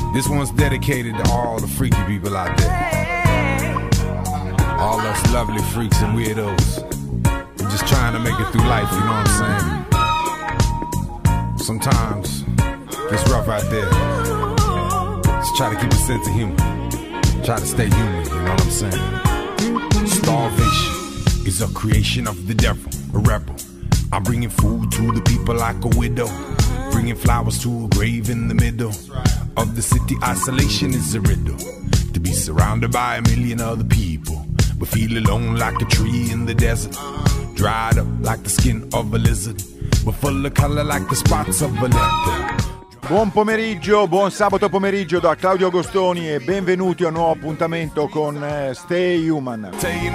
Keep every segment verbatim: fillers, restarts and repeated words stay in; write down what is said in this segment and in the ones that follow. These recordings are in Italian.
This one's dedicated to all the freaky people out there. All us lovely freaks and weirdos. We're just trying to make it through life, you know what I'm saying? Sometimes it's rough out there. Just try to keep a sense of humor. Try to stay human, you know what I'm saying? Starvation is a creation of the devil, a rebel. I'm bringing food to the people like a widow. Bringing flowers to a grave in the middle of the city. Isolation is a riddle. To be surrounded by a million other people, but feel alone like a tree in the desert. Dried up like the skin of a lizard, but full of color like the spots of a leopard. Buon pomeriggio, buon sabato pomeriggio da Claudio Agostoni e benvenuti a un nuovo appuntamento con eh, Stay Human.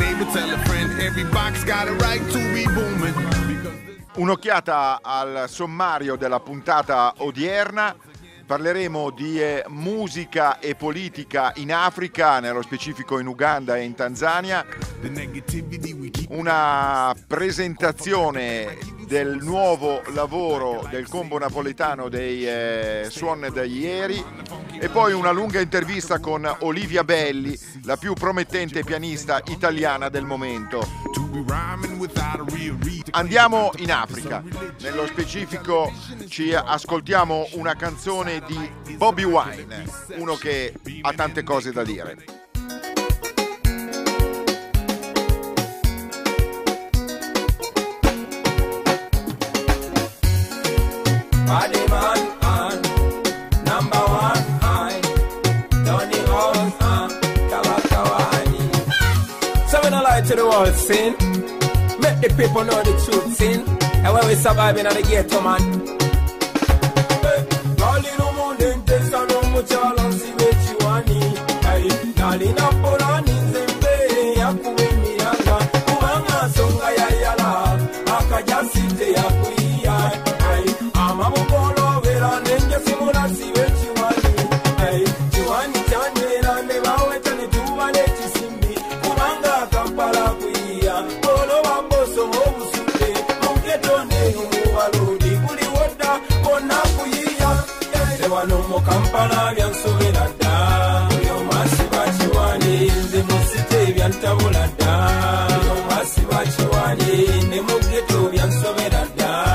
Un'occhiata al sommario della puntata odierna. Parleremo di eh, musica e politica in Africa, nello specifico in Uganda e in Tanzania. Una presentazione del nuovo lavoro del combo napoletano dei eh, Suon da ieri e poi una lunga intervista con Olivia Belli, la più promettente pianista italiana del momento. Andiamo in Africa, nello specifico ci ascoltiamo una canzone di Bobby Wine, uno che ha tante cose da dire. Body man, uh, number one, I Tony Rose, uh, Kawakawani. So we don't lie to the world, sin. Make the people know the truth, sin. And when we survive in the ghetto, man. Rally no more than this, I know much all on see what you want. Hey, Nali Napolani, Zembe, Yakuini, Yanga, Kumanga, Songa, Yala, Akajasite, Yakuia. Amabokolo vera nenje simula siwechi wani hey chiwani chane rande bawe tani tuwane chisimbi kubanga kampala kuia bolo bamboso obusude mugetone umuwaludi kuli woda kona kuia sewano mo kampala byansobera dda yo masiba chiwani nze musite byantabula dda yo masiba chiwani ne mugeto byansobera dda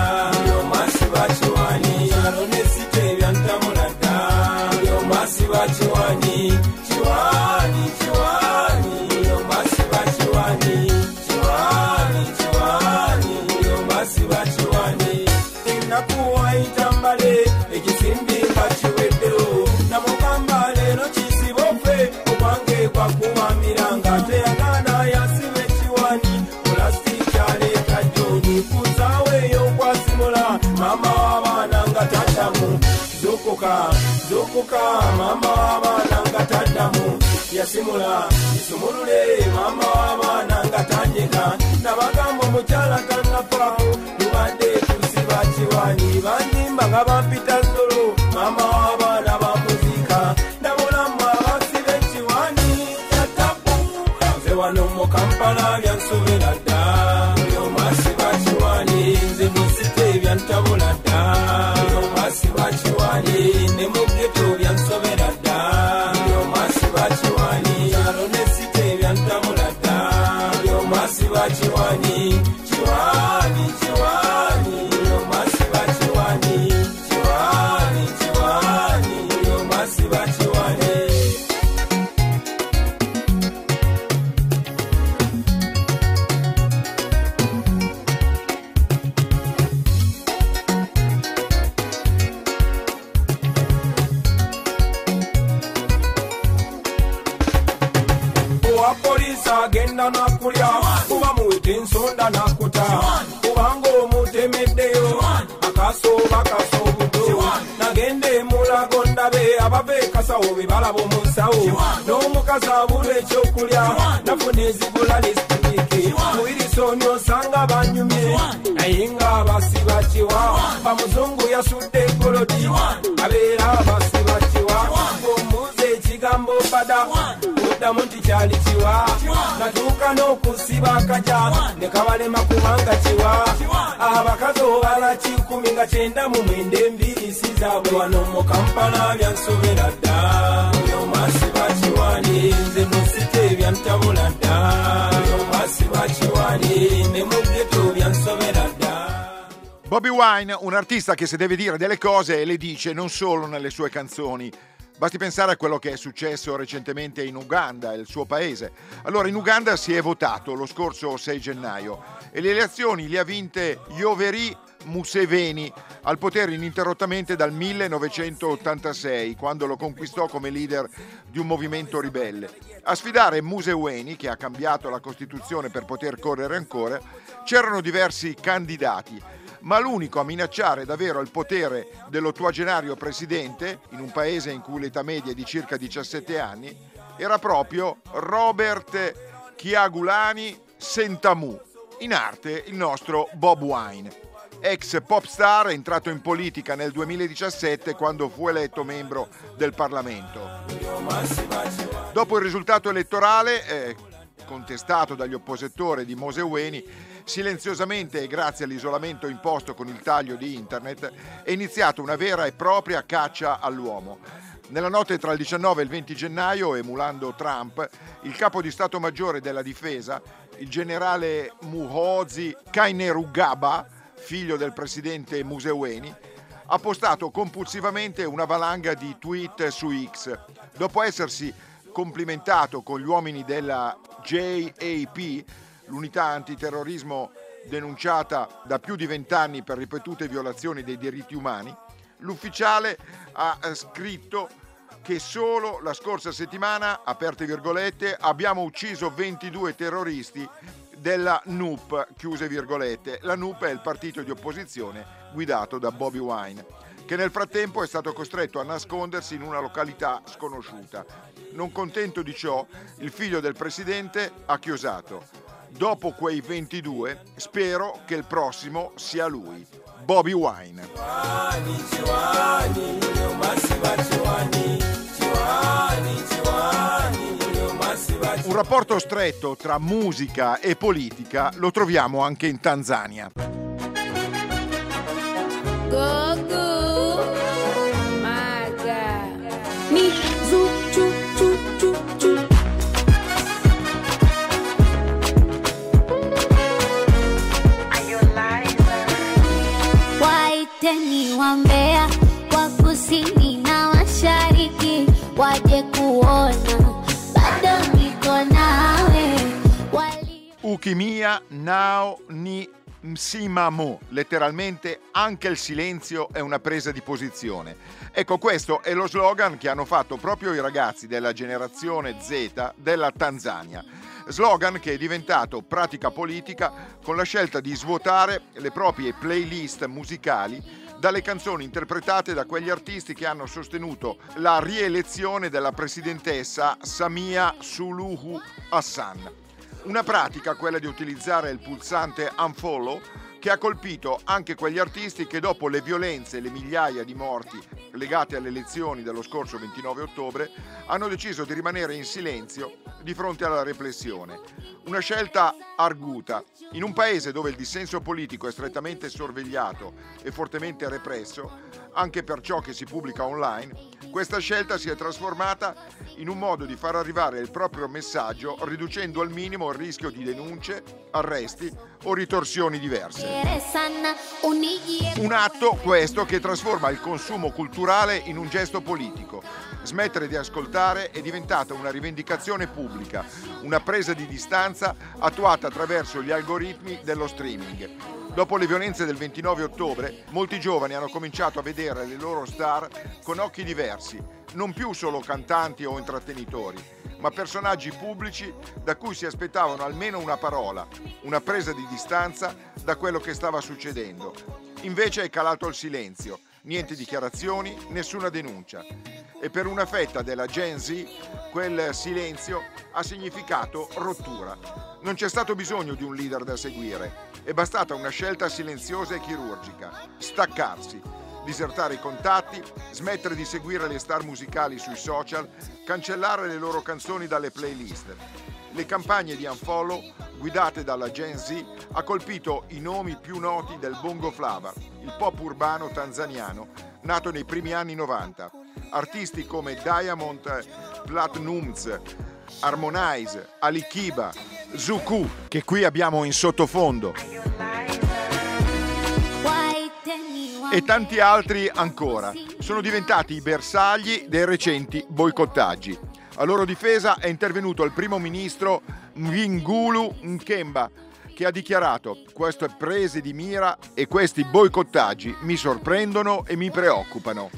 Chiwani, Arone Site, Yantamulata, Yo Masiva Chiwani, Chiwani, Chiwani, Yo Masiva Chiwani, Chiwani, Chiwani, Yo Masiva Chiwani, Inakuwa Itambale, Ekisimbi Kachiwedero, Namukambale, no Chisibofe, Ubange, Wakuma Miranga, Teagana, Yasive Chiwani, Plastic, Jale, Kajoni, Kuzawe, Yo Kwasimula, Mama Nanga Tadamu, Zokoka, Zokoka, Mama Nanga Tadamu, Yasimula, Isumule, Mama Nanga Tanyeka, Navagambo Muchala Kanapa, Luande, Tusiva Chiwani, Vandi, Magaba Pita Solo, Mama Nava Musica, Namona Sive Chiwani, Tatapu, Zewano Kampala, Yansuvela, Yo Masiva Chiwani, Zimusite, Yantabula. Yo masiva chiwani, ne mugeto byansobera dda. Yo masiva chiwani, Arone Site byantamula dda. Yo masiva chiwani, chiwani, chiwani. Yo masiva chiwani, chiwani, chiwani. Yo masiva chiwani. Agenda na kulya kuba muwete ensonda na kuta kubanga omutemeddeyo akasoba kasobudo nagende mulago ndabe abave kasawo bebalaba omusawo n'omukazi abula ekyokulya nafuna ezigula lisitiki muwirisoni osanga banyumye naye nga basiba kiwa bamuzungu yasudde egolodi abeera basiba kiwa omuze ekigambo bada oda n'oddamu nti kyali kiwa natuuka n'okusiba akaja ne kabalema kubanga kiwa abakazi obala kikumi nga kyenda mu mwenda embiri sizaabwe wano mu kampala byansobera dda byomasiba kiwani nze musite byantabula dda byomasiba kiwani ne mu ghetto byansobera dda. Bobby Wine, un artista che se deve dire delle cose le dice non solo nelle sue canzoni. Basti pensare a quello che è successo recentemente in Uganda, il suo paese. Allora, in Uganda si è votato lo scorso sei gennaio e le elezioni le ha vinte Yoweri Museveni, al potere ininterrottamente dal millenovecentottantasei, quando lo conquistò come leader di un movimento ribelle. A sfidare Museveni, che ha cambiato la Costituzione per poter correre ancora, c'erano diversi candidati, ma l'unico a minacciare davvero il potere dell'ottuagenario presidente, in un paese in cui l'età media è di circa diciassette anni, era proprio Robert Kyagulanyi Ssentamu, in arte il nostro Bob Wine. Ex pop star, entrato in politica nel duemiladiciassette quando fu eletto membro del Parlamento. Dopo il risultato elettorale, eh, contestato dagli oppositori di Museveni, silenziosamente e grazie all'isolamento imposto con il taglio di internet, è iniziata una vera e propria caccia all'uomo. Nella notte tra il diciannove e il venti gennaio, emulando Trump, il capo di Stato Maggiore della Difesa, il generale Muhoozi Kainerugaba, figlio del presidente Museveni, ha postato compulsivamente una valanga di tweet su X. Dopo essersi complimentato con gli uomini della J A P, l'unità antiterrorismo denunciata da più di vent'anni per ripetute violazioni dei diritti umani, l'ufficiale ha scritto che solo la scorsa settimana, aperte virgolette, abbiamo ucciso ventidue terroristi della N U P, chiuse virgolette. La N U P è il partito di opposizione guidato da Bobby Wine, che nel frattempo è stato costretto a nascondersi in una località sconosciuta. Non contento di ciò, il figlio del presidente ha chiosato: dopo quei ventidue, spero che il prossimo sia lui, Bobby Wine. Un rapporto stretto tra musica e politica lo troviamo anche in Tanzania. Go, go, my God. Mi, zu, ciu, ciu, ciu, ciu. Waiteni wambea wa kusini na mashariki waje kuona bado niko nawe. Wali... Ukimia nao ni msimamo, letteralmente anche il silenzio è una presa di posizione. Ecco, questo è lo slogan che hanno fatto proprio i ragazzi della generazione Z della Tanzania. Slogan che è diventato pratica politica con la scelta di svuotare le proprie playlist musicali dalle canzoni interpretate da quegli artisti che hanno sostenuto la rielezione della presidentessa Samia Suluhu Hassan. Una pratica, quella di utilizzare il pulsante unfollow, che ha colpito anche quegli artisti che dopo le violenze e le migliaia di morti legate alle elezioni dello scorso ventinove ottobre hanno deciso di rimanere in silenzio di fronte alla repressione. Una scelta arguta in un paese dove il dissenso politico è strettamente sorvegliato e fortemente represso, anche per ciò che si pubblica online. Questa scelta si è trasformata in un modo di far arrivare il proprio messaggio, riducendo al minimo il rischio di denunce, arresti o ritorsioni diverse. Un atto questo che trasforma il consumo culturale in un gesto politico. Smettere di ascoltare è diventata una rivendicazione pubblica, una presa di distanza attuata attraverso gli algoritmi dello streaming. Dopo le violenze del ventinove ottobre, molti giovani hanno cominciato a vedere le loro star con occhi diversi, non più solo cantanti o intrattenitori, ma personaggi pubblici da cui si aspettavano almeno una parola, una presa di distanza da quello che stava succedendo. Invece è calato il silenzio, niente dichiarazioni, nessuna denuncia. E per una fetta della Gen Z quel silenzio ha significato rottura. Non c'è stato bisogno di un leader da seguire, è bastata una scelta silenziosa e chirurgica: staccarsi. disertare i contatti, smettere di seguire le star musicali sui social, cancellare le loro canzoni dalle playlist. Le campagne di unfollow, guidate dalla Gen Z, ha colpito i nomi più noti del bongo flava, il pop urbano tanzaniano, nato nei primi anni novanta. Artisti come Diamond Platnumz, Harmonize, Ali Kiba, Zuku, che qui abbiamo in sottofondo, e tanti altri ancora, sono diventati i bersagli dei recenti boicottaggi. A loro difesa è intervenuto il primo ministro Mwigulu Nchemba, che ha dichiarato: queste prese di mira e questi boicottaggi mi sorprendono e mi preoccupano.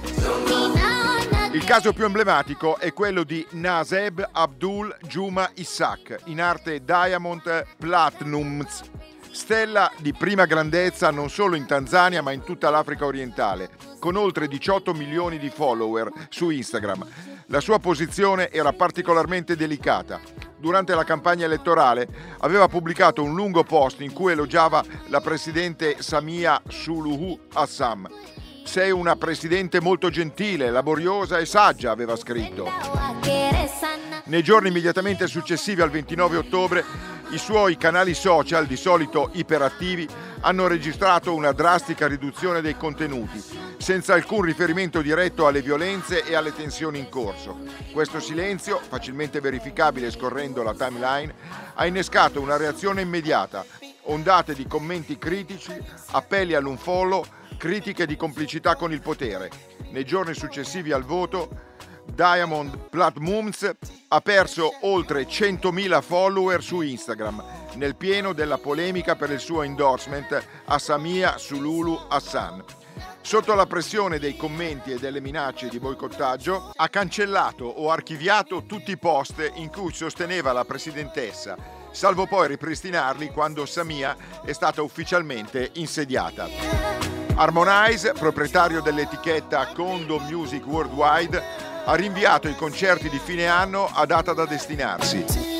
Il caso più emblematico è quello di Naseb Abdul Juma Isaac, in arte Diamond Platnumz, stella di prima grandezza non solo in Tanzania ma in tutta l'Africa orientale, con oltre diciotto milioni di follower su Instagram. La sua posizione era particolarmente delicata. Durante la campagna elettorale aveva pubblicato un lungo post in cui elogiava la presidente Samia Suluhu Hassan. Sei una presidente molto gentile, laboriosa e saggia, aveva scritto. Nei giorni immediatamente successivi al ventinove ottobre, i suoi canali social, di solito iperattivi, hanno registrato una drastica riduzione dei contenuti, senza alcun riferimento diretto alle violenze e alle tensioni in corso. Questo silenzio, facilmente verificabile scorrendo la timeline, ha innescato una reazione immediata, ondate di commenti critici, appelli all'unfollow, critiche di complicità con il potere. Nei giorni successivi al voto, Diamond Platnumz ha perso oltre centomila follower su Instagram, nel pieno della polemica per il suo endorsement a Samia Suluhu Hassan. Sotto la pressione dei commenti e delle minacce di boicottaggio, ha cancellato o archiviato tutti i post in cui sosteneva la presidentessa, salvo poi ripristinarli quando Samia è stata ufficialmente insediata. Harmonize, proprietario dell'etichetta Kondo Music Worldwide, ha rinviato i concerti di fine anno a data da destinarsi.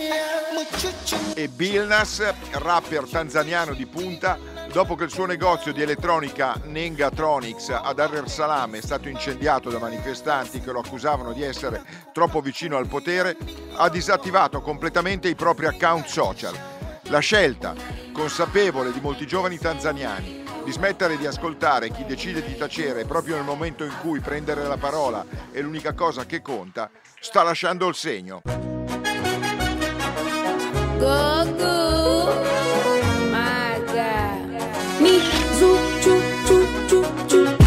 E Billnass, rapper tanzaniano di punta, dopo che il suo negozio di elettronica Nengatronics a Dar es Salaam è stato incendiato da manifestanti che lo accusavano di essere troppo vicino al potere, ha disattivato completamente i propri account social. La scelta, consapevole di molti giovani tanzaniani, di smettere di ascoltare chi decide di tacere proprio nel momento in cui prendere la parola è l'unica cosa che conta, sta lasciando il segno. Go go, maga, mi zu chu chu chu chu.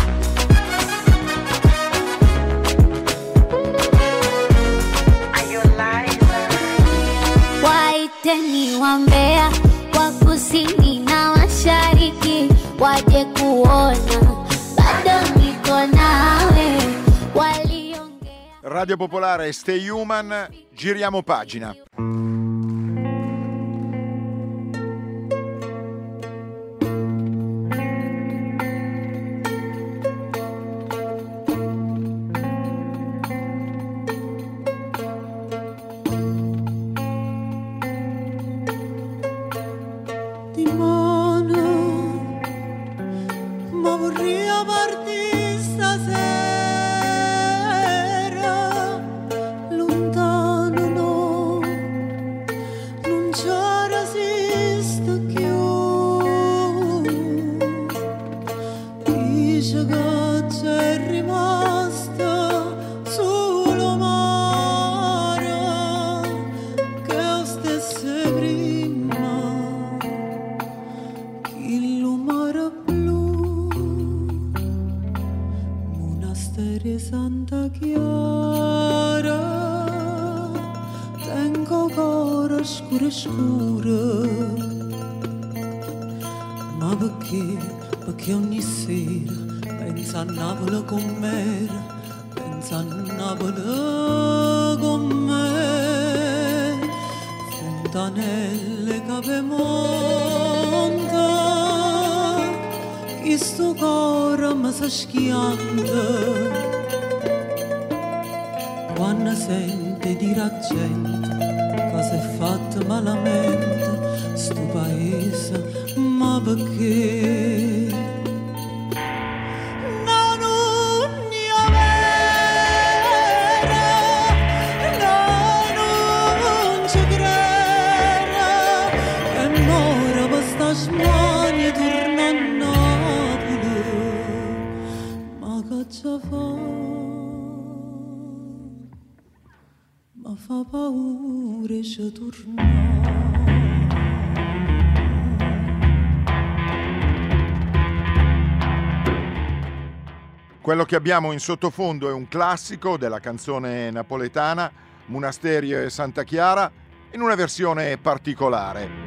Waiteni wambea wa kusini na mashariki waje kuona bado niko nawe. Waliongea Radio Popolare, Stay Human, giriamo pagina. Santa Chiara, tengo cuore scuro scuro, ma perché, perché ogni sera penso a Napoli con me, penso a Napoli con me, fontanelle che monta, che sto cuore mi sta schiando. Quando sente dire a gente che si è fatto malamente sto paese, ma perché? fa paura e ci torna. Quello che abbiamo in sottofondo è un classico della canzone napoletana, Monasterio e Santa Chiara, in una versione particolare.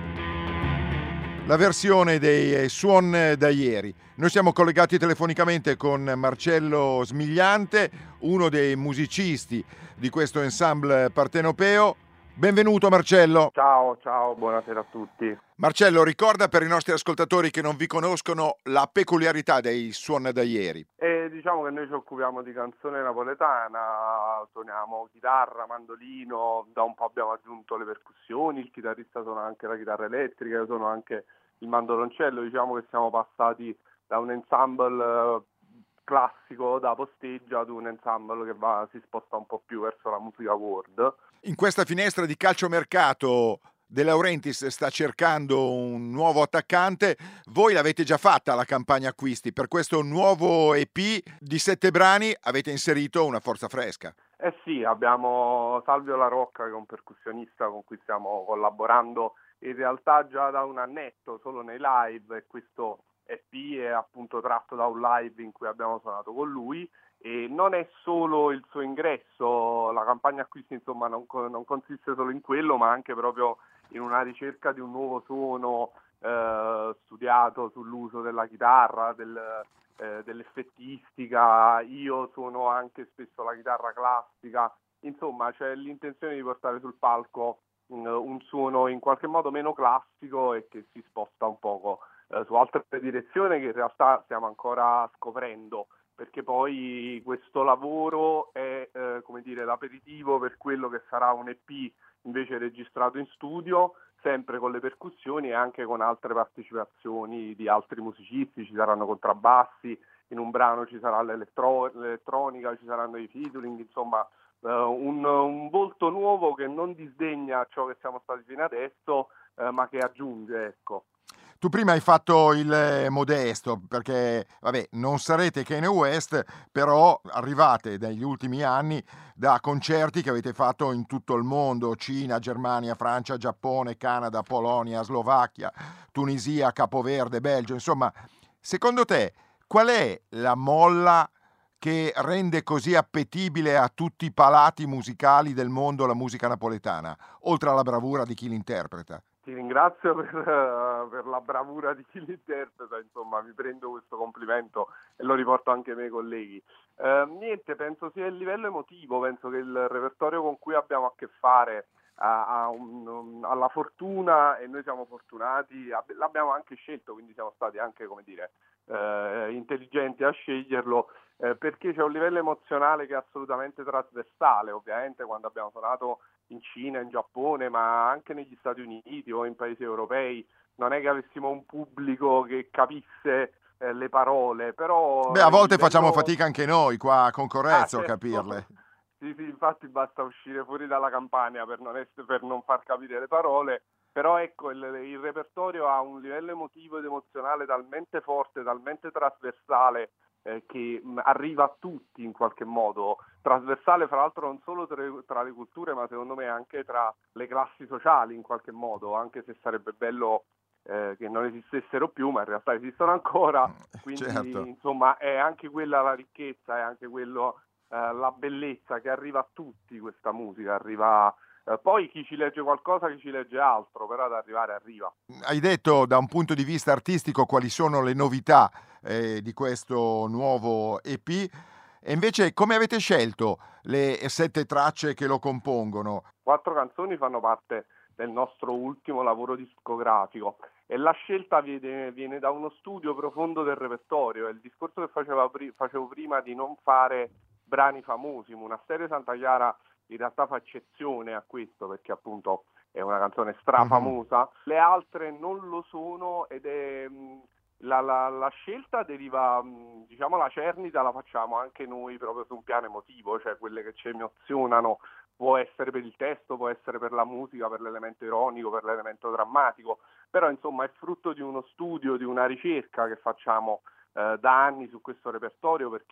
La versione dei Suon da ieri. Noi siamo collegati telefonicamente con Marcello Smigliante, uno dei musicisti di questo ensemble partenopeo. Benvenuto Marcello. Ciao, ciao, buonasera a tutti. Marcello, ricorda per i nostri ascoltatori che non vi conoscono la peculiarità dei Suon da ieri. E diciamo che noi ci occupiamo di canzone napoletana, suoniamo chitarra, mandolino, da un po' abbiamo aggiunto le percussioni, il chitarrista suona anche la chitarra elettrica, io sono anche il mandoloncello, diciamo che siamo passati da un ensemble classico da posteggia ad un ensemble che va, si sposta un po' più verso la musica world. In questa finestra di calciomercato De Laurentiis sta cercando un nuovo attaccante. Voi l'avete già fatta la campagna acquisti, per questo nuovo E P di sette brani avete inserito una forza fresca. Eh sì, abbiamo Salvio La Rocca che è un percussionista con cui stiamo collaborando in realtà già da un annetto solo nei live, e questo E P è appunto tratto da un live in cui abbiamo suonato con lui. E non è solo il suo ingresso, la campagna acquisti insomma non, non consiste solo in quello, ma anche proprio in una ricerca di un nuovo suono eh, studiato sull'uso della chitarra, del, eh, dell'effettistica. Io suono anche spesso la chitarra classica, insomma c'è l'intenzione di portare sul palco un, un suono in qualche modo meno classico e che si sposta un poco eh, su altre direzioni che in realtà stiamo ancora scoprendo, perché poi questo lavoro è eh, come dire l'aperitivo per quello che sarà un E P invece registrato in studio, sempre con le percussioni e anche con altre partecipazioni di altri musicisti. Ci saranno contrabbassi, in un brano ci sarà l'elettro- l'elettronica, ci saranno i featuring, insomma eh, un, un volto nuovo che non disdegna ciò che siamo stati fino adesso, eh, ma che aggiunge, ecco. Tu prima hai fatto il modesto, perché vabbè, non sarete Kanye West, però arrivate negli ultimi anni da concerti che avete fatto in tutto il mondo: Cina, Germania, Francia, Giappone, Canada, Polonia, Slovacchia, Tunisia, Capoverde, Belgio. Insomma, secondo te qual è la molla che rende così appetibile a tutti i palati musicali del mondo la musica napoletana, oltre alla bravura di chi l'interpreta? Ti ringrazio per, uh, per la bravura di chi l'interpreta, insomma mi prendo questo complimento e lo riporto anche ai miei colleghi. Uh, niente, penso sia il livello emotivo, penso che il repertorio con cui abbiamo a che fare ha, ha un, un, ha la fortuna, e noi siamo fortunati, ab- l'abbiamo anche scelto, quindi siamo stati anche, come dire, uh, intelligenti a sceglierlo, uh, perché c'è un livello emozionale che è assolutamente trasversale. Ovviamente quando abbiamo suonato in Cina, in Giappone, ma anche negli Stati Uniti o in paesi europei, non è che avessimo un pubblico che capisse eh, le parole, però... Beh, a volte livello... facciamo fatica anche noi qua con Correzzo ah, a certo. capirle. Sì, sì, infatti basta uscire fuori dalla Campania per non, essere, per non far capire le parole, però ecco, il, il repertorio ha un livello emotivo ed emozionale talmente forte, talmente trasversale, Eh, che mh, arriva a tutti in qualche modo, trasversale fra l'altro non solo tra, tra le culture, ma secondo me anche tra le classi sociali in qualche modo, anche se sarebbe bello eh, che non esistessero più, ma in realtà esistono ancora, quindi certo. Insomma è anche quella la ricchezza, è anche quello eh, la bellezza, che arriva a tutti questa musica, arriva eh, poi chi ci legge qualcosa, chi ci legge altro, però ad arrivare arriva. Hai detto da un punto di vista artistico quali sono le novità eh, di questo nuovo E P, e invece come avete scelto le sette tracce che lo compongono? Quattro canzoni fanno parte del nostro ultimo lavoro discografico e la scelta viene, viene da uno studio profondo del repertorio. È il discorso che faceva, facevo prima di non fare brani famosi. Monasterio Santa Chiara in realtà fa eccezione a questo, perché appunto è una canzone strafamosa, mm-hmm. Le altre non lo sono, ed è la, la, la scelta deriva, diciamo, la cernita la facciamo anche noi proprio su un piano emotivo, cioè quelle che ci emozionano, può essere per il testo, può essere per la musica, per l'elemento ironico, per l'elemento drammatico, però insomma è frutto di uno studio, di una ricerca che facciamo eh, da anni su questo repertorio, perché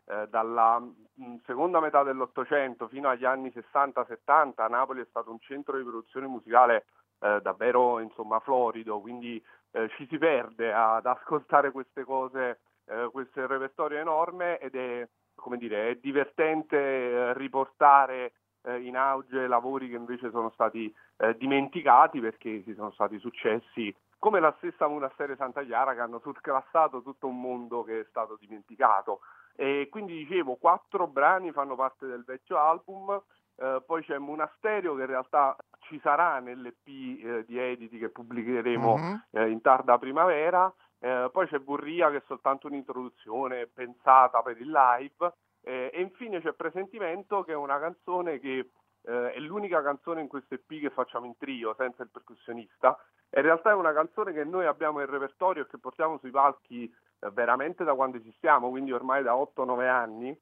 eh, dalla mh, seconda metà dell'Ottocento fino agli anni sessanta settanta Napoli è stato un centro di produzione musicale eh, davvero insomma florido, quindi eh, ci si perde ad ascoltare queste cose, eh, questo repertorio enorme, ed è, come dire, è divertente eh, riportare eh, in auge lavori che invece sono stati eh, dimenticati perché si sono stati successi, come la stessa Monastero Santa Chiara, che hanno surclassato tutto un mondo che è stato dimenticato. E quindi dicevo, quattro brani fanno parte del vecchio album, eh, poi c'è Monastero che in realtà ci sarà nell'E P eh, di editi che pubblicheremo mm-hmm. eh, in tarda primavera, eh, poi c'è Burria che è soltanto un'introduzione pensata per il live, eh, e infine c'è Presentimento, che è una canzone che eh, è l'unica canzone in questo E P che facciamo in trio, senza il percussionista. In realtà è una canzone che noi abbiamo in repertorio e che portiamo sui palchi eh, veramente da quando esistiamo, quindi ormai da otto nove anni,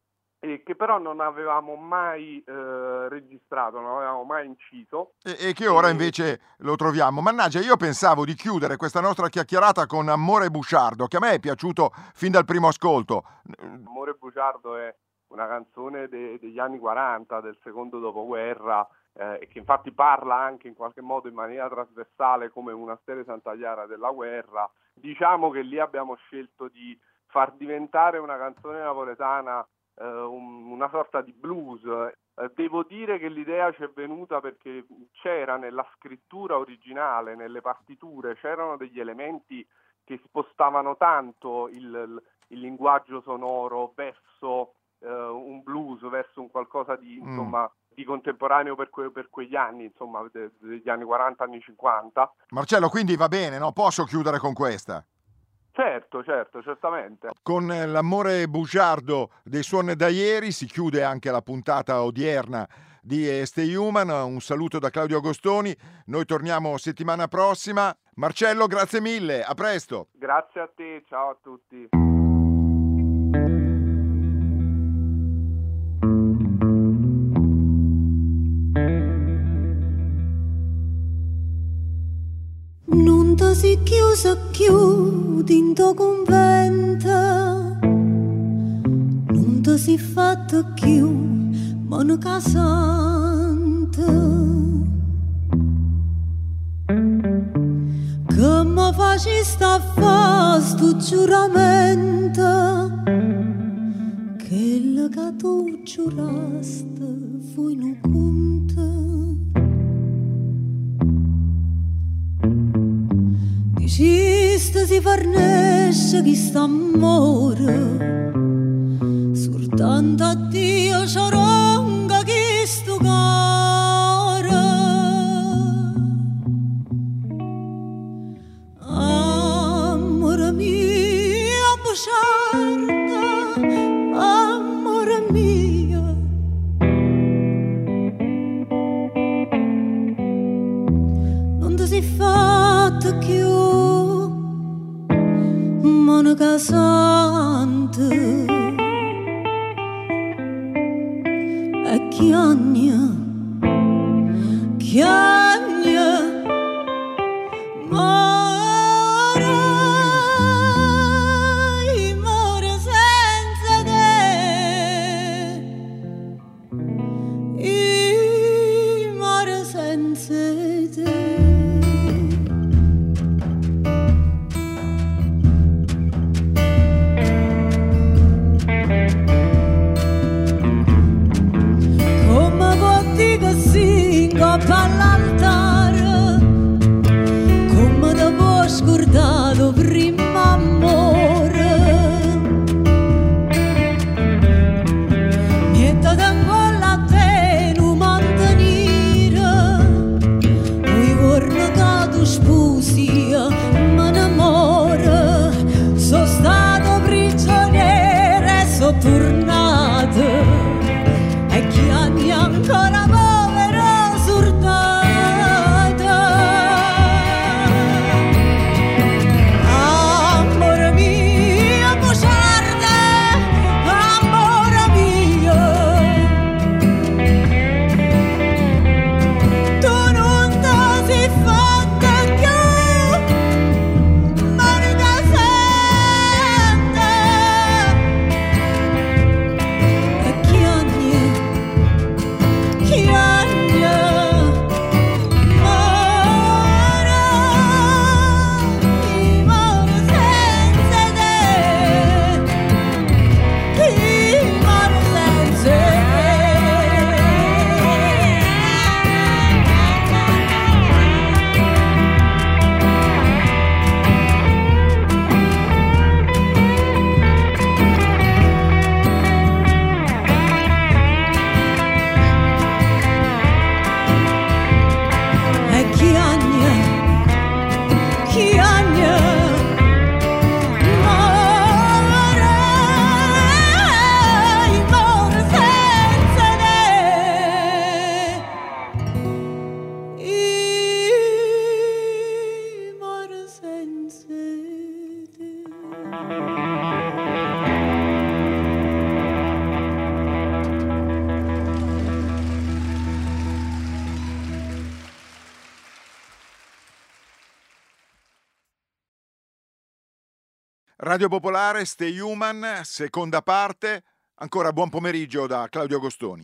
e che però non avevamo mai eh, registrato, non avevamo mai inciso. E, e che ora e... invece lo troviamo. Mannaggia, io pensavo di chiudere questa nostra chiacchierata con Amore Bugiardo, che a me è piaciuto fin dal primo ascolto. Amore Bugiardo è una canzone de- degli anni quaranta, del secondo dopoguerra, eh, e che infatti parla anche in qualche modo in maniera trasversale come una Monastero Santa Chiara della guerra. Diciamo che lì abbiamo scelto di far diventare una canzone napoletana eh, un, una sorta di blues. Eh, devo dire che l'idea ci è venuta perché c'era nella scrittura originale, nelle partiture, c'erano degli elementi che spostavano tanto il, il, il linguaggio sonoro verso Uh, un blues, verso un qualcosa di insomma mm. di contemporaneo per, que- per quegli anni, insomma de- degli anni quaranta, anni cinquanta. Marcello, quindi va bene, no? Posso chiudere con questa? Certo, certo, certamente. Con l'Amore Bugiardo dei Suon da Ieri si chiude anche la puntata odierna di Stay Human. Un saluto da Claudio Agostoni, noi torniamo settimana prossima. Marcello, grazie mille, a presto. Grazie a te, ciao a tutti. Non ti sei chiusa più in tuo convento, non ti sei fatta più monocasante, che mi facesti a fare sto giuramento, che la che tu giurasti fu in un conto. Diciste si farnesce chi sta amore, soltanto a Dio c'oronga chi sto cuore. Amore mio, bugiardo, amore mio, non ti sei fatto più monocasante, e chiagna, chiagna, more, more senza te, more senza te. All'altare, come ti può scordato prima amore, niente tempo a te non mantenere, poi vorrei che tu sposi me n'amore, sono stato prigioniere e sono tornato, e chi anni ancora povero surdato. Radio Popolare, Stay Human, seconda parte. Ancora buon pomeriggio da Claudio Agostoni.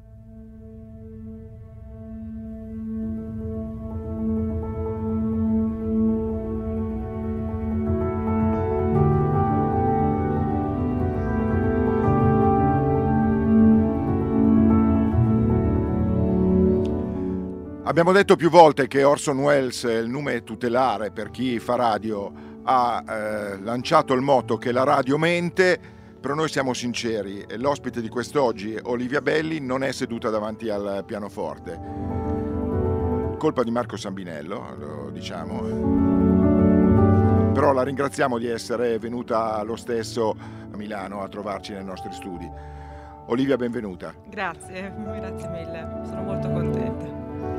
Abbiamo detto più volte che Orson Welles, il nome tutelare per chi fa radio, ha eh, lanciato il motto che la radio mente, però noi siamo sinceri, l'ospite di quest'oggi, Olivia Belli, non è seduta davanti al pianoforte. Colpa di Marco Sambinello, lo diciamo, però la ringraziamo di essere venuta lo stesso a Milano a trovarci nei nostri studi. Olivia, benvenuta. Grazie, grazie mille, sono molto contenta.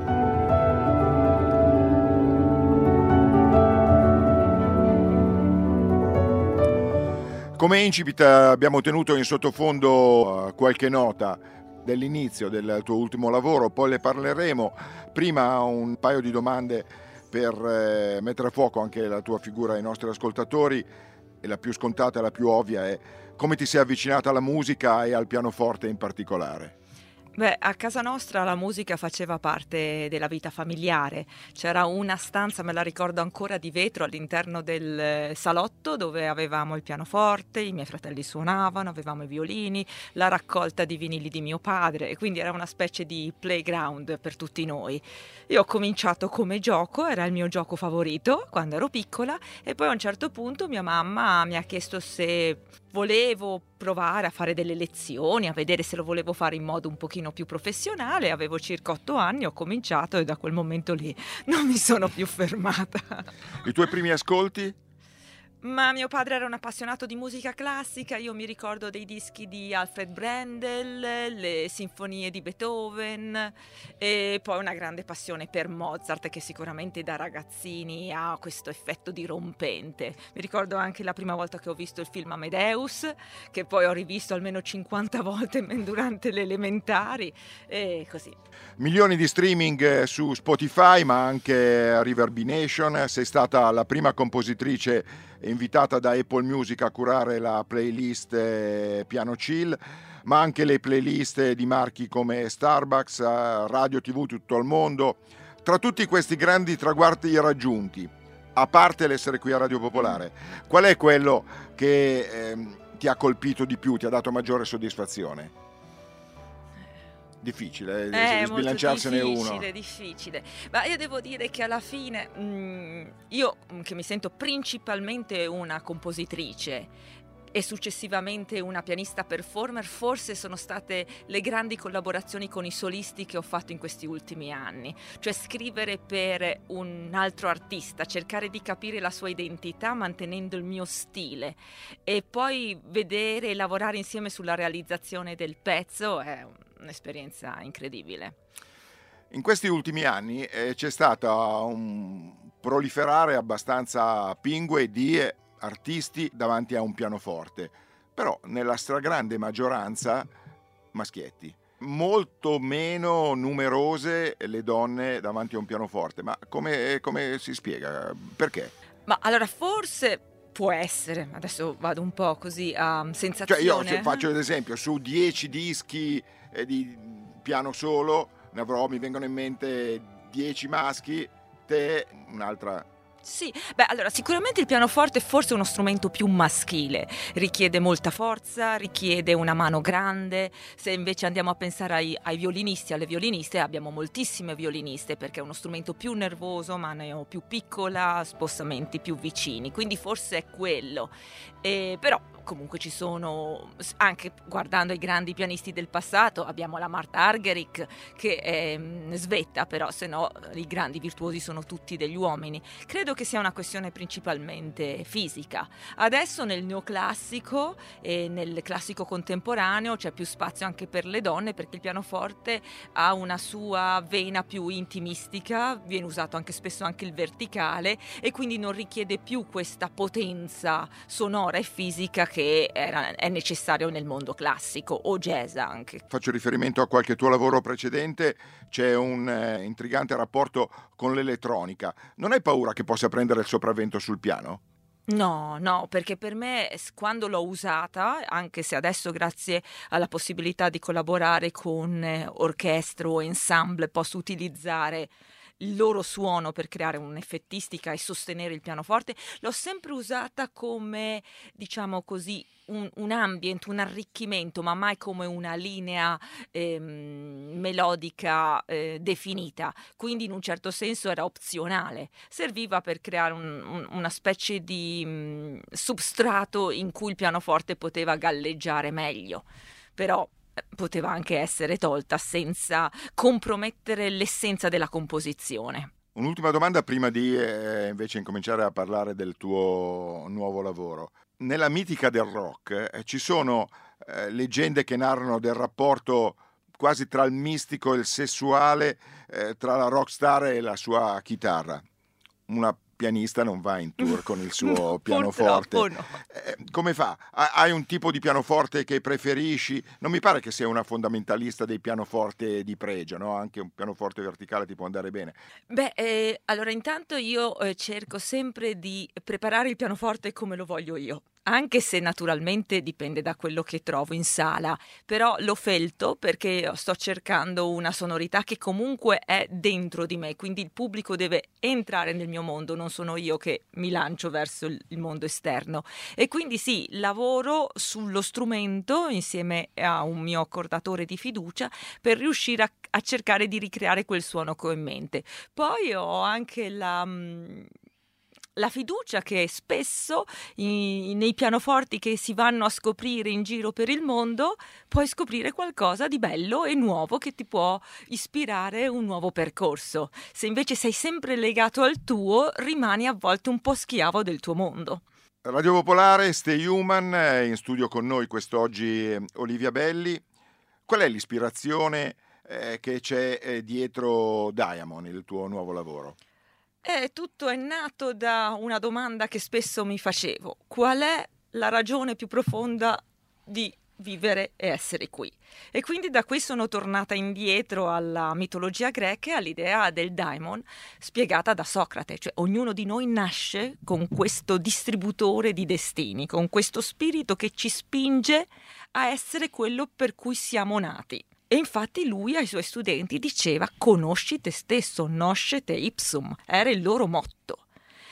Come incipit abbiamo tenuto in sottofondo qualche nota dell'inizio del tuo ultimo lavoro, poi le parleremo. Prima un paio di domande per mettere a fuoco anche la tua figura ai nostri ascoltatori, e la più scontata e la più ovvia è: come ti sei avvicinata alla musica e al pianoforte in particolare? Beh, a casa nostra la musica faceva parte della vita familiare. C'era una stanza, me la ricordo ancora, di vetro all'interno del salotto dove avevamo il pianoforte, i miei fratelli suonavano, avevamo i violini, la raccolta di vinili di mio padre, e quindi era una specie di playground per tutti noi. Io ho cominciato come gioco, era il mio gioco favorito quando ero piccola, e poi a un certo punto mia mamma mi ha chiesto se volevo provare a fare delle lezioni, a vedere se lo volevo fare in modo un pochino più professionale. Avevo circa otto anni, ho cominciato e da quel momento lì non mi sono più fermata. I tuoi primi ascolti? Ma mio padre era un appassionato di musica classica, io mi ricordo dei dischi di Alfred Brendel, le sinfonie di Beethoven, e poi una grande passione per Mozart, che sicuramente da ragazzini ha questo effetto dirompente. Mi ricordo anche la prima volta che ho visto il film Amadeus, che poi ho rivisto almeno cinquanta volte durante le elementari, e così. Milioni di streaming su Spotify, ma anche Reverb Nation. Sei stata la prima compositrice invitata da Apple Music a curare la playlist eh, Piano Chill, ma anche le playlist di marchi come Starbucks, eh, Radio tivù tutto il mondo. Tra tutti questi grandi traguardi raggiunti, a parte l'essere qui a Radio Popolare, qual è quello che eh, ti ha colpito di più, ti ha dato maggiore soddisfazione? Difficile, eh, sbilanciarsene uno. Difficile, difficile. Ma io devo dire che alla fine mh, io che mi sento principalmente una compositrice e successivamente una pianista performer, forse sono state le grandi collaborazioni con i solisti che ho fatto in questi ultimi anni, cioè scrivere per un altro artista, cercare di capire la sua identità mantenendo il mio stile, e poi vedere e lavorare insieme sulla realizzazione del pezzo è un'esperienza incredibile. In questi ultimi anni eh, c'è stato un proliferare abbastanza pingue di artisti davanti a un pianoforte, però nella stragrande maggioranza maschietti, molto meno numerose le donne davanti a un pianoforte. Ma come, come si spiega? Perché? Ma allora forse può essere, adesso vado un po' così a sensazione. Cioè io se faccio ad esempio su dieci dischi eh, di piano solo, ne avrò, mi vengono in mente dieci maschi, te un'altra. Sì, beh, allora sicuramente il pianoforte è forse uno strumento più maschile, richiede molta forza, richiede una mano grande. Se invece andiamo a pensare ai, ai violinisti, alle violiniste, abbiamo moltissime violiniste, perché è uno strumento più nervoso, mano più piccola, spostamenti più vicini, quindi forse è quello. E, però comunque ci sono, anche guardando i grandi pianisti del passato, abbiamo la Martha Argerich che è mh, svetta, però se no i grandi virtuosi sono tutti degli uomini. Credo che sia una questione principalmente fisica. Adesso nel neoclassico e nel classico contemporaneo c'è più spazio anche per le donne, perché il pianoforte ha una sua vena più intimistica, viene usato anche spesso anche il verticale, e quindi non richiede più questa potenza sonora e fisica che era, è necessario nel mondo classico o jazz anche. Faccio riferimento a qualche tuo lavoro precedente, c'è un eh, intrigante rapporto con l'elettronica. Non hai paura che possa prendere il sopravvento sul piano? No, no, perché per me s- quando l'ho usata, anche se adesso grazie alla possibilità di collaborare con eh, orchestre o ensemble posso utilizzare il loro suono per creare un'effettistica e sostenere il pianoforte, l'ho sempre usata come, diciamo così, un, un ambient, un arricchimento, ma mai come una linea ehm, melodica eh, definita. Quindi in un certo senso era opzionale, serviva per creare un- un- una specie di mh, substrato in cui il pianoforte poteva galleggiare meglio, però eh, poteva anche essere tolta senza compromettere l'essenza della composizione. Un'ultima domanda prima di eh, invece incominciare a parlare del tuo nuovo lavoro. Nella mitica del rock eh, ci sono eh, leggende che narrano del rapporto quasi tra il mistico e il sessuale, eh, tra la rockstar e la sua chitarra. Una pianista non va in tour con il suo No, pianoforte. purtroppo no. Eh, come fa? Ha- Hai un tipo di pianoforte che preferisci? Non mi pare che sia una fondamentalista dei pianoforte di pregio, no? Anche un pianoforte verticale ti può andare bene. Beh, eh, allora intanto io eh, cerco sempre di preparare il pianoforte come lo voglio io, anche se naturalmente dipende da quello che trovo in sala, però l'ho felto perché sto cercando una sonorità che comunque è dentro di me, quindi il pubblico deve entrare nel mio mondo, non sono io che mi lancio verso il il mondo esterno. E quindi sì, lavoro sullo strumento insieme a un mio accordatore di fiducia per riuscire a, a cercare di ricreare quel suono che ho in mente. Poi ho anche la, mh, la fiducia che spesso i- nei pianoforti che si vanno a scoprire in giro per il mondo puoi scoprire qualcosa di bello e nuovo che ti può ispirare un nuovo percorso. Se invece sei sempre legato al tuo, rimani a volte un po' schiavo del tuo mondo. Radio Popolare, Stay Human, eh, in studio con noi quest'oggi eh, Olivia Belli. Qual è l'ispirazione eh, che c'è eh, dietro Diamond, il tuo nuovo lavoro? Eh, tutto è nato da una domanda che spesso mi facevo. Qual è la ragione più profonda di vivere e essere qui? E quindi da qui sono tornata indietro alla mitologia greca e all'idea del daimon spiegata da Socrate, cioè ognuno di noi nasce con questo distributore di destini, con questo spirito che ci spinge a essere quello per cui siamo nati. E infatti lui ai suoi studenti diceva conosci te stesso, nosce te ipsum, era il loro motto.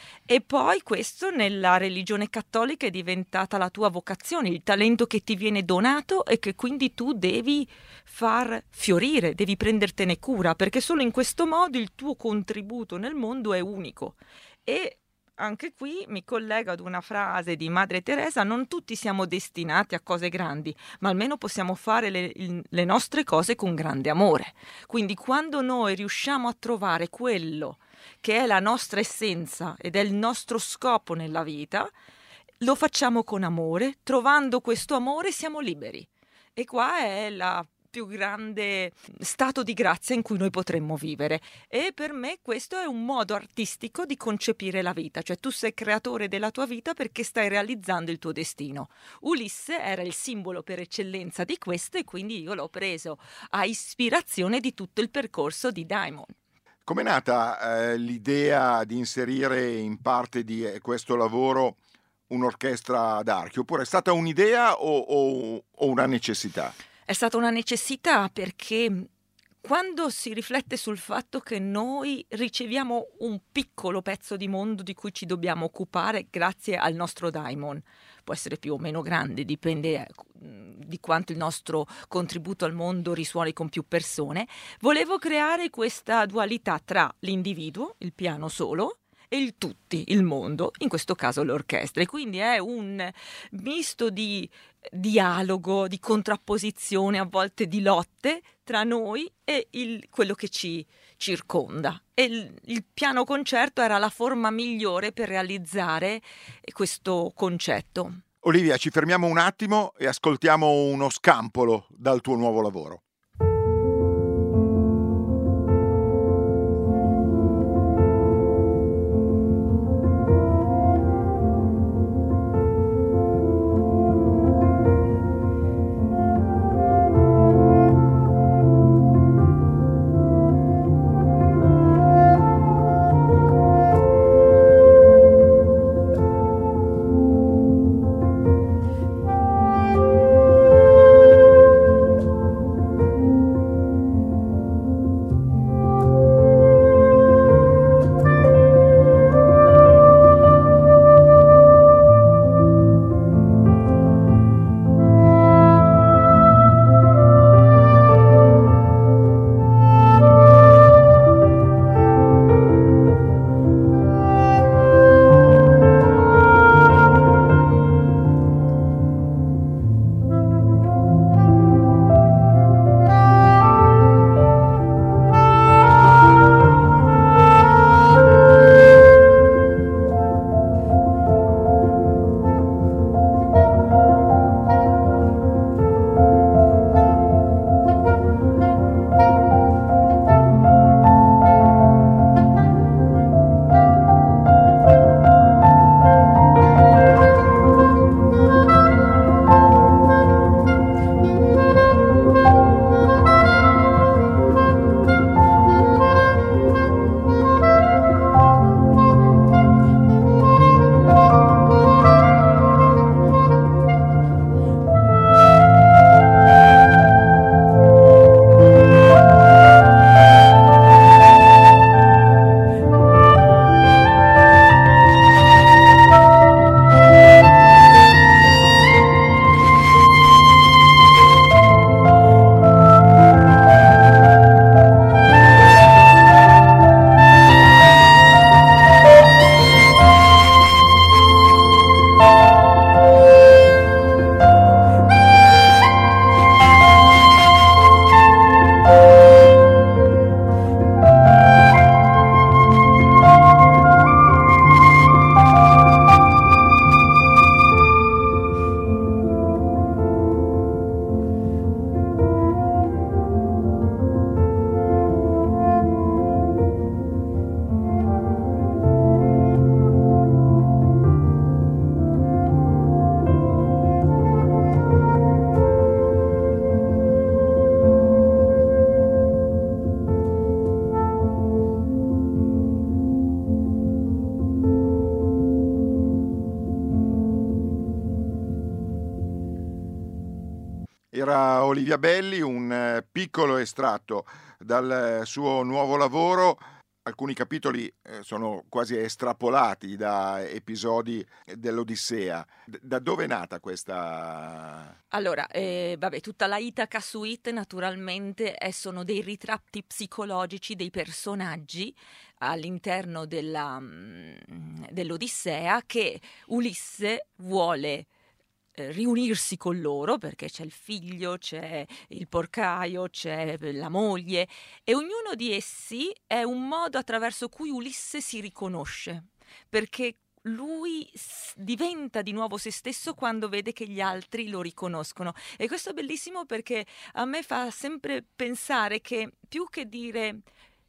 E poi questo nella religione cattolica è diventata la tua vocazione, il talento che ti viene donato e che quindi tu devi far fiorire, devi prendertene cura, perché solo in questo modo il tuo contributo nel mondo è unico. E anche qui mi collego ad una frase di Madre Teresa: non tutti siamo destinati a cose grandi, ma almeno possiamo fare le, il- le nostre cose con grande amore. Quindi quando noi riusciamo a trovare quello che è la nostra essenza ed è il nostro scopo nella vita, lo facciamo con amore, trovando questo amore siamo liberi. E qua è la più grande stato di grazia in cui noi potremmo vivere. E per me questo è un modo artistico di concepire la vita, cioè tu sei creatore della tua vita perché stai realizzando il tuo destino. Ulisse era il simbolo per eccellenza di questo e quindi io l'ho preso a ispirazione di tutto il percorso di Diamond. Com'è nata eh, l'idea di inserire in parte di eh, questo lavoro un'orchestra d'archi? Oppure è stata un'idea o, o- o una necessità? È stata una necessità perché quando si riflette sul fatto che noi riceviamo un piccolo pezzo di mondo di cui ci dobbiamo occupare grazie al nostro daimon, può essere più o meno grande, dipende eh, di quanto il nostro contributo al mondo risuoni con più persone, volevo creare questa dualità tra l'individuo, il piano solo, e il tutti, il mondo, in questo caso l'orchestra. E quindi è un misto di dialogo, di contrapposizione, a volte di lotte tra noi e il- quello che ci circonda. E il, il piano concerto era la forma migliore per realizzare questo concetto. Olivia, ci fermiamo un attimo e ascoltiamo uno scampolo dal tuo nuovo lavoro. Olivia Belli, un eh, piccolo estratto dal eh, suo nuovo lavoro. Alcuni capitoli eh, sono quasi estrapolati da episodi dell'Odissea. D- da dove è nata questa? Allora, eh, vabbè, tutta la Itaca Suite naturalmente è, sono dei ritratti psicologici dei personaggi all'interno della, mh, dell'Odissea che Ulisse vuole riunirsi con loro, perché c'è il figlio, c'è il porcaio, c'è la moglie, e ognuno di essi è un modo attraverso cui Ulisse si riconosce, perché lui diventa di nuovo se stesso quando vede che gli altri lo riconoscono. E questo è bellissimo, perché a me fa sempre pensare che più che dire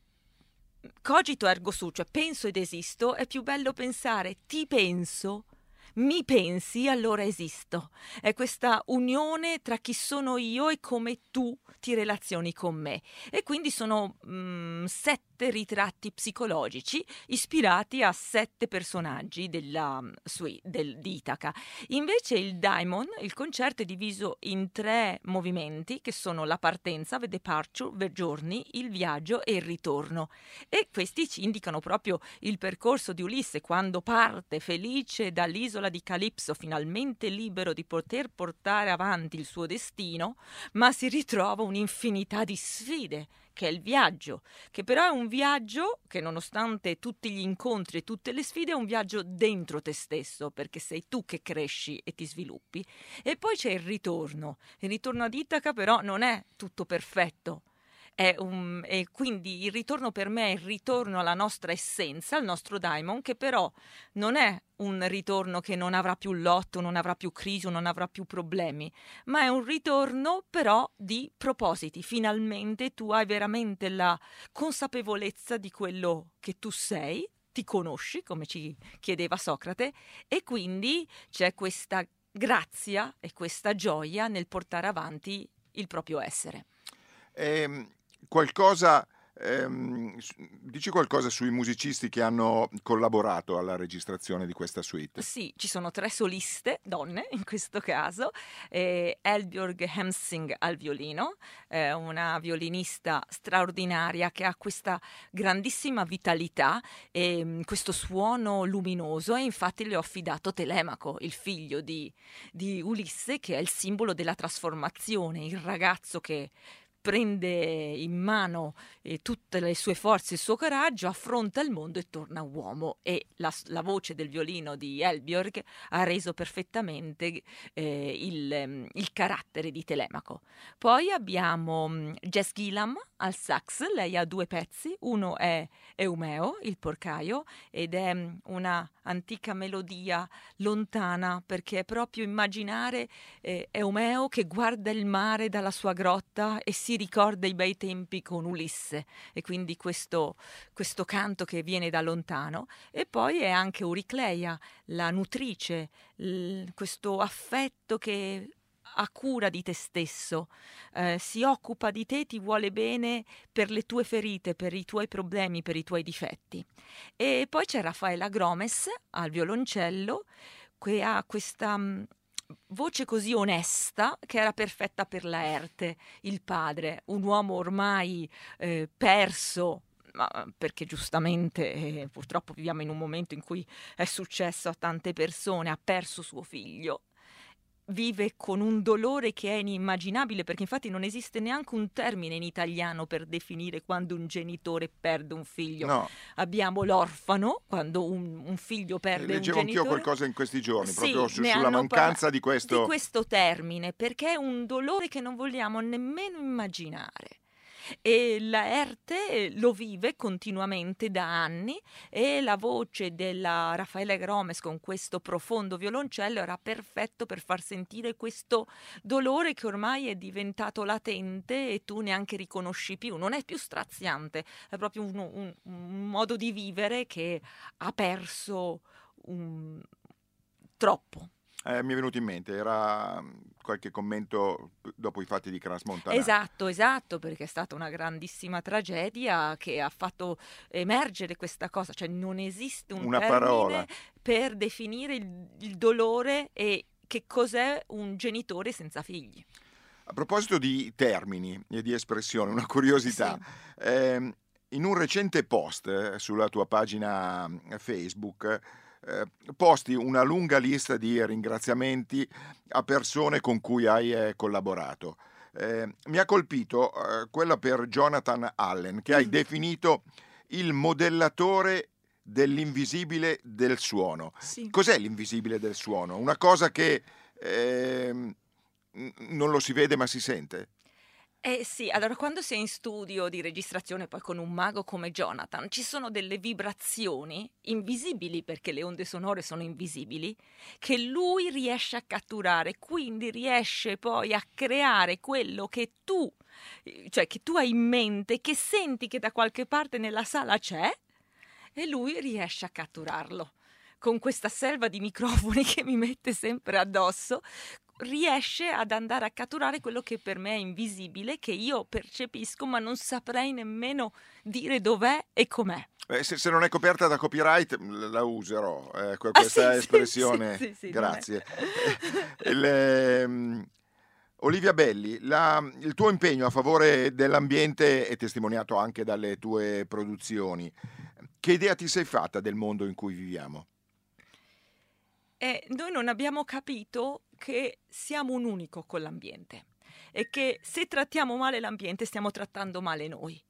cogito ergo sum, cioè penso ed esisto, è più bello pensare ti penso, mi pensi, allora esisto. È questa unione tra chi sono io e come tu ti relazioni con me. E quindi sono mh, sette ritratti psicologici ispirati a sette personaggi della suite del, di Itaca. Invece il Daimon, il concerto, è diviso in tre movimenti che sono la partenza, the departure, the journey, il viaggio e il ritorno. E questi ci indicano proprio il percorso di Ulisse quando parte felice dall'isola di Calipso, finalmente libero di poter portare avanti il suo destino, ma si ritrova un'infinità di sfide, che è il viaggio, che però è un viaggio che, nonostante tutti gli incontri e tutte le sfide, è un viaggio dentro te stesso, perché sei tu che cresci e ti sviluppi. E poi c'è il ritorno. Il ritorno ad Itaca però non è tutto perfetto. È un, e quindi il ritorno per me è il ritorno alla nostra essenza, al nostro daimon, che però non è un ritorno che non avrà più lotto, non avrà più crisi, non avrà più problemi, ma è un ritorno però di propositi. Finalmente tu hai veramente la consapevolezza di quello che tu sei, ti conosci, come ci chiedeva Socrate, e quindi c'è questa grazia e questa gioia nel portare avanti il proprio essere. Ehm, qualcosa, ehm, dici qualcosa sui musicisti che hanno collaborato alla registrazione di questa suite? Sì, ci sono tre soliste, donne in questo caso, eh, Elbjörg Hemsing al violino, eh, una violinista straordinaria che ha questa grandissima vitalità e questo suono luminoso, e infatti le ho affidato Telemaco, il figlio di, di Ulisse, che è il simbolo della trasformazione, il ragazzo che prende in mano eh, tutte le sue forze e il suo coraggio, affronta il mondo e torna uomo, e la, la voce del violino di Elbjörg ha reso perfettamente eh, il, il carattere di Telemaco. Poi abbiamo um, Jess Gillam al sax, lei ha due pezzi, uno è Eumeo, il porcaio, ed è um, una antica melodia lontana, perché è proprio immaginare eh, Eumeo che guarda il mare dalla sua grotta e si ricorda i bei tempi con Ulisse, e quindi questo, questo canto che viene da lontano. E poi è anche Euricleia, la nutrice, l- questo affetto che ha cura di te stesso, eh, si occupa di te, ti vuole bene per le tue ferite, per i tuoi problemi, per i tuoi difetti. E poi c'è Raffaella Gromes al violoncello, che ha questa mh, voce così onesta, che era perfetta per Laerte, il padre, un uomo ormai eh, perso, ma perché giustamente eh, purtroppo viviamo in un momento in cui è successo a tante persone, ha perso suo figlio, vive con un dolore che è inimmaginabile, perché infatti non esiste neanche un termine in italiano per definire quando un genitore perde un figlio. No. Abbiamo l'orfano, quando un, un figlio perde un Leggevo genitore. anch'io qualcosa in questi giorni, Sì, proprio su- ne sulla hanno mancanza parla- di questo... di questo termine, perché è un dolore che non vogliamo nemmeno immaginare. E Laerte lo vive continuamente da anni, e la voce della Raffaella Gromes con questo profondo violoncello era perfetto per far sentire questo dolore che ormai è diventato latente e tu neanche riconosci più, non è più straziante, è proprio un, un, un modo di vivere che ha perso un... troppo. Eh, mi è venuto in mente, era qualche commento dopo i fatti di Crans Montana. Esatto, esatto, perché è stata una grandissima tragedia che ha fatto emergere questa cosa, cioè non esiste un Una termine parola. per definire il, il dolore e che cos'è un genitore senza figli. A proposito di termini e di espressione, una curiosità. Sì. Eh, in un recente post eh, sulla tua pagina eh, Facebook eh, posti una lunga lista di ringraziamenti a persone con cui hai eh, collaborato. Eh, mi ha colpito eh, quella per Jonathan Allen, che hai Mm. definito il modellatore dell'invisibile del suono. Sì. Cos'è l'invisibile del suono? Una cosa che ehm, n- non lo si vede ma si sente? Eh sì, allora quando sei in studio di registrazione poi con un mago come Jonathan, ci sono delle vibrazioni invisibili, perché le onde sonore sono invisibili, che lui riesce a catturare, quindi riesce poi a creare quello che tu, cioè che tu hai in mente, che senti che da qualche parte nella sala c'è, e lui riesce a catturarlo. Con questa selva di microfoni che mi mette sempre addosso, riesce ad andare a catturare quello che per me è invisibile, che io percepisco ma non saprei nemmeno dire dov'è e com'è. Eh, se, se non è coperta da copyright l- la userò, eh, que- Ah, questa sì, sì, espressione. sì, sì, sì, non è- Grazie. Il, ehm, Olivia Belli, la- il tuo impegno a favore dell'ambiente è testimoniato anche dalle tue produzioni. Che idea ti sei fatta del mondo in cui viviamo? E noi non abbiamo capito che siamo un unico con l'ambiente e che se trattiamo male l'ambiente stiamo trattando male noi.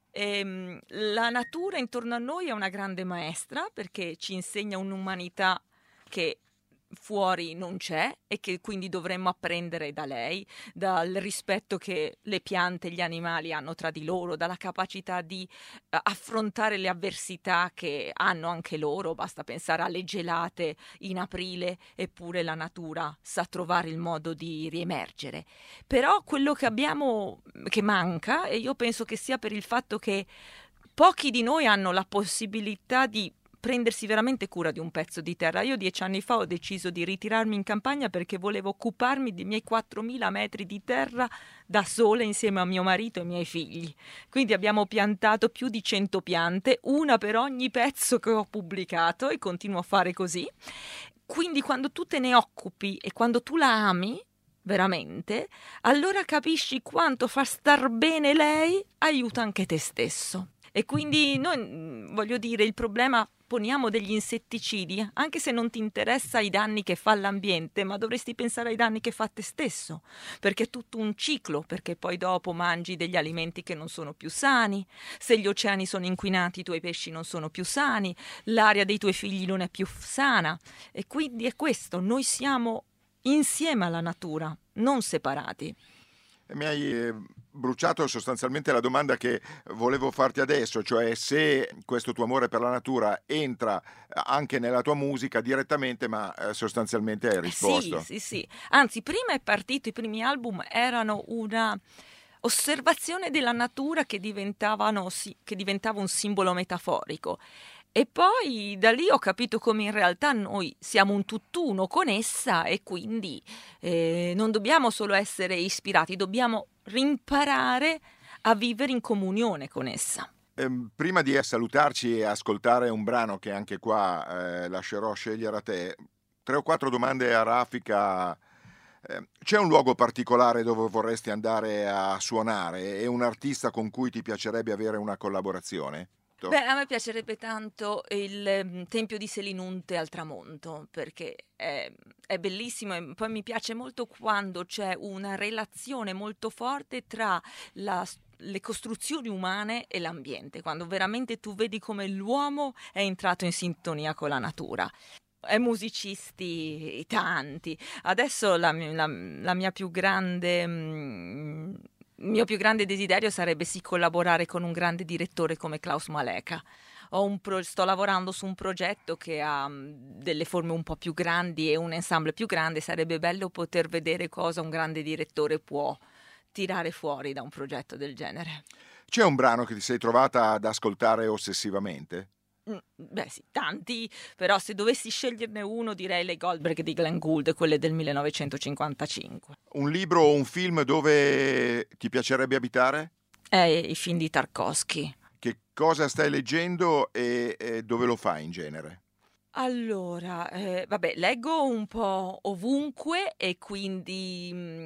Ehm, la natura intorno a noi è una grande maestra, perché ci insegna un'umanità che fuori non c'è e che quindi dovremmo apprendere da lei, dal rispetto che le piante e gli animali hanno tra di loro, dalla capacità di eh, affrontare le avversità che hanno anche loro. Basta pensare alle gelate in aprile, eppure la natura sa trovare il modo di riemergere. Però quello che abbiamo, che manca, e io penso che sia per il fatto che pochi di noi hanno la possibilità di prendersi veramente cura di un pezzo di terra. Io dieci anni fa ho deciso di ritirarmi in campagna perché volevo occuparmi dei miei quattromila metri di terra da sola insieme a mio marito e ai miei figli. Quindi abbiamo piantato più di cento piante, una per ogni pezzo che ho pubblicato, e continuo a fare così. Quindi quando tu te ne occupi e quando tu la ami veramente, allora capisci quanto far star bene lei aiuta anche te stesso. E quindi noi, voglio dire, il problema, poniamo degli insetticidi, anche se non ti interessa i danni che fa l'ambiente, ma dovresti pensare ai danni che fa te stesso, perché è tutto un ciclo, perché poi dopo mangi degli alimenti che non sono più sani, se gli oceani sono inquinati i tuoi pesci non sono più sani, l'aria dei tuoi figli non è più sana, e quindi è questo, noi siamo insieme alla natura, non separati. E mi hai eh, bruciato sostanzialmente la domanda che volevo farti adesso, cioè se questo tuo amore per la natura entra anche nella tua musica direttamente, ma eh, sostanzialmente hai risposto. Sì, sì, sì. Anzi, prima è partito, i primi album erano una osservazione della natura che diventavano, sì, che diventava un simbolo metaforico. E poi da lì ho capito come in realtà noi siamo un tutt'uno con essa, e quindi eh, non dobbiamo solo essere ispirati, dobbiamo rimparare a vivere in comunione con essa. Ehm, prima di salutarci e ascoltare un brano che anche qua eh, lascerò scegliere a te, tre o quattro domande a raffica. Eh, c'è un luogo particolare dove vorresti andare a suonare e un artista con cui ti piacerebbe avere una collaborazione? Beh, a me piacerebbe tanto il um, Tempio di Selinunte al tramonto, perché è, è bellissimo, e poi mi piace molto quando c'è una relazione molto forte tra la, le costruzioni umane e l'ambiente, quando veramente tu vedi come l'uomo è entrato in sintonia con la natura. E musicisti tanti. Adesso la, la, la mia più grande... Mm, Il mio più grande desiderio sarebbe sì collaborare con un grande direttore come Klaus Maleka. Ho un pro- sto lavorando su un progetto che ha um, delle forme un po' più grandi e un ensemble più grande. Sarebbe bello poter vedere cosa un grande direttore può tirare fuori da un progetto del genere. C'è un brano che ti sei trovata ad ascoltare ossessivamente? Beh sì, tanti, però se dovessi sceglierne uno direi le Goldberg di Glenn Gould, quelle del millenovecentocinquantacinque. Un libro o un film dove ti piacerebbe abitare? Eh, i film di Tarkovsky. Che cosa stai leggendo e, e dove lo fai in genere? Allora, eh, vabbè, leggo un po' ovunque, e quindi mh,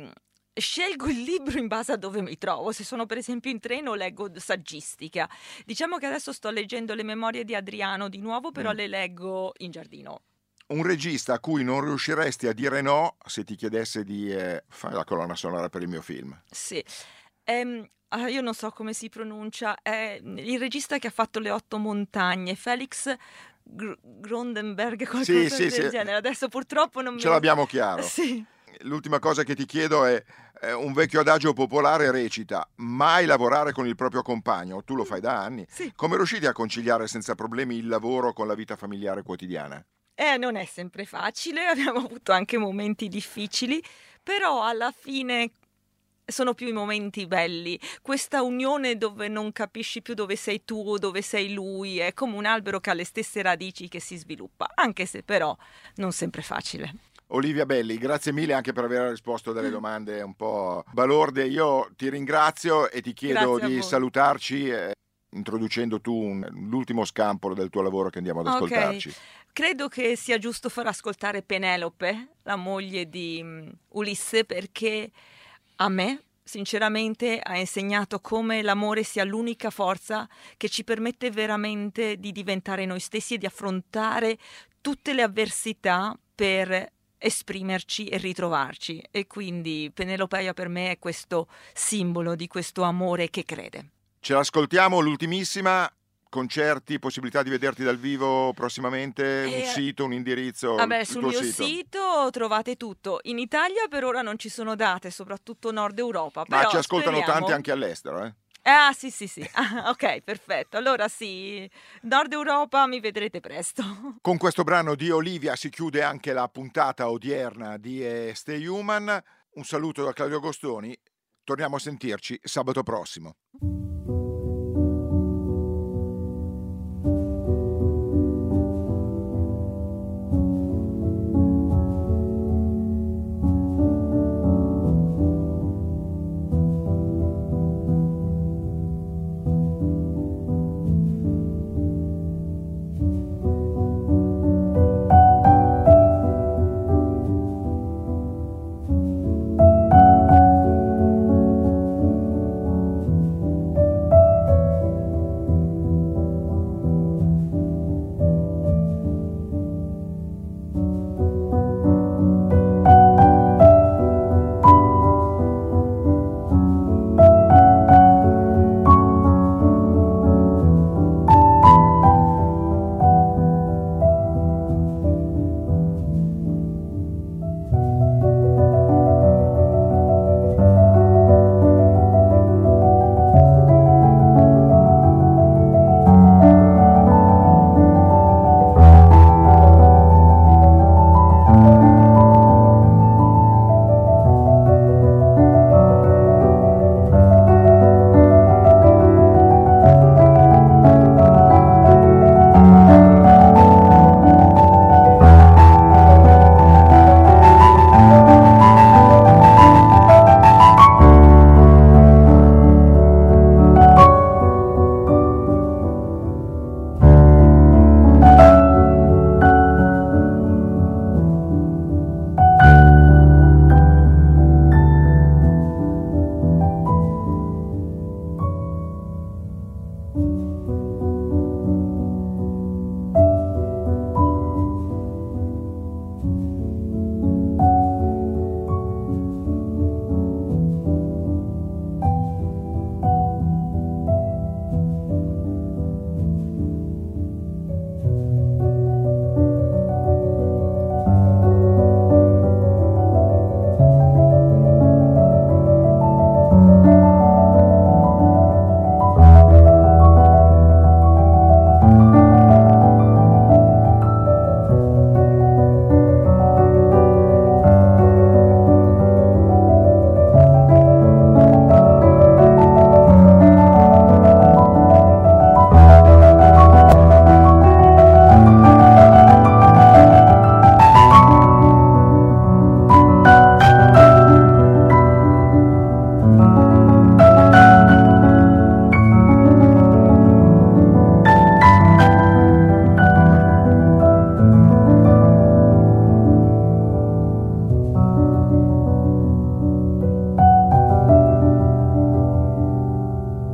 Scelgo il libro in base a dove mi trovo. Se sono per esempio in treno leggo saggistica. Diciamo che adesso sto leggendo le memorie di Adriano di nuovo, però Mm. le leggo in giardino. Un regista a cui non riusciresti a dire no se ti chiedesse di eh, fare la colonna sonora per il mio film. Sì. Ehm, ah, io non so come si pronuncia. È il regista che ha fatto Le Otto Montagne, Felix Gr- Grondenberg, qualcosa Sì, sì, del sì. genere. Adesso purtroppo non Ce me... l'abbiamo chiaro. Sì. L'ultima cosa che ti chiedo è, eh, un vecchio adagio popolare recita: mai lavorare con il proprio compagno. Tu lo fai da anni. Sì. Come riuscite a conciliare senza problemi il lavoro con la vita familiare quotidiana? Eh, non è sempre facile, abbiamo avuto anche momenti difficili, però alla fine sono più i momenti belli. Questa unione dove non capisci più dove sei tu o dove sei lui, è come un albero che ha le stesse radici che si sviluppa, anche se però non sempre facile. Olivia Belli, grazie mille anche per aver risposto a delle domande un po' balorde. Io ti ringrazio e ti chiedo Grazie a di voi. salutarci eh, introducendo tu un- l'ultimo scampo del tuo lavoro che andiamo ad Ok. ascoltarci. Credo che sia giusto far ascoltare Penelope, la moglie di mm, Ulisse, perché a me, sinceramente, ha insegnato come l'amore sia l'unica forza che ci permette veramente di diventare noi stessi e di affrontare tutte le avversità per esprimerci e ritrovarci. E quindi Penelopeia per me è questo simbolo di questo amore che crede. Ce l'ascoltiamo, l'ultimissima. Concerti, possibilità di vederti dal vivo prossimamente, un Eh, sito, un indirizzo, Vabbè, il sul tuo mio sito. sito trovate tutto. In Italia per ora non ci sono date, soprattutto Nord Europa. Ma però ci ascoltano speriamo. tanti anche all'estero, eh? Ah, sì, sì, sì. Ah, ok, perfetto. Allora sì, Nord Europa mi vedrete presto. Con questo brano di Olivia si chiude anche la puntata odierna di eh, Stay Human. Un saluto da Claudio Agostoni. Torniamo a sentirci sabato prossimo.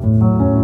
Thank